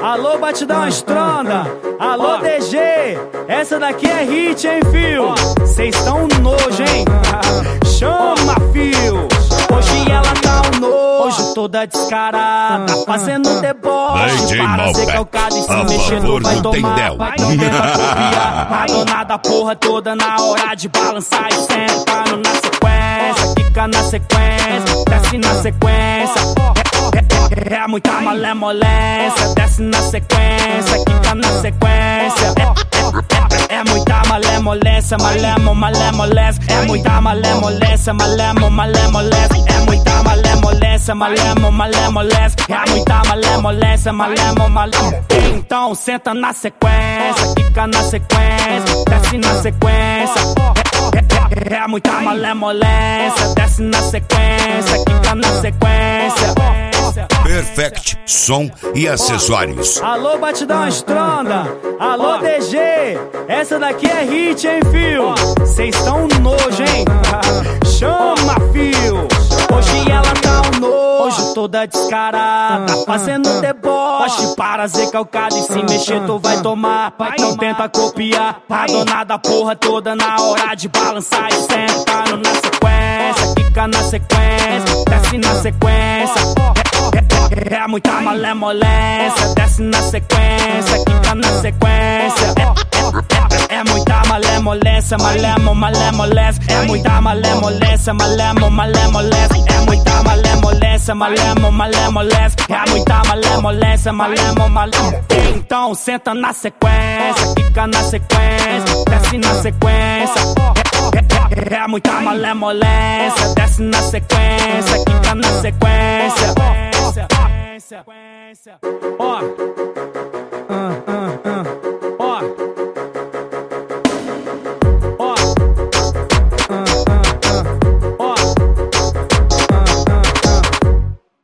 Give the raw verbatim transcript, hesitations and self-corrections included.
Alô, batidão estronda. Alô, D G. Essa daqui é hit, hein, fio? Cês tão nojo, hein? Chama, fio. Hoje ela tá um nojo, toda descarada, fazendo deboche. Para ser calcada e se mexer não vai tomar. Vai não tenta copiar. Madonada porra toda na hora de balançar e sentando na sequência. Quica na sequência, desce na sequência. É, é, é muita malemolência, desce na sequência, quica na sequência. É, é, é, é muita malemolência, malemo, malemolência. É muita malemolência, malemo, malemolência. É muita malemolência, malemo, malemolência. É muita malemolência, malemo, malemolência. Então senta na sequência, quica na sequência, desce na sequência. É, é, é, é muita malemolência, desce na sequência, quica na sequência. Perfect som e acessórios. Alô, batidão estronda. Alô, D G. Essa daqui é hit, hein, fio? Cês tão nojo, hein? Chama, fio. Hoje ela tá um nojo, toda descarada, fazendo deboche. Para ser calcada e se mexer tu vai tomar. Não tenta copiar. Madonada porra toda na hora de balançar e sentando na sequência. Quica na sequência, desce na sequência. É, é, é muita malemolência, desce na sequência, quica na sequência. É, é, é, é muita malemolência, malemo, malemolência. É muita malemolência, malemo, malemolência. É muita malemolência, malemo, malemolência. É muita malemolência, malemo, malemolência. Então senta na sequência, quica na sequência, desce na sequência. É, é, é, é muita malemolência, desce na sequência, quica na sequência. Ó, uh, uh.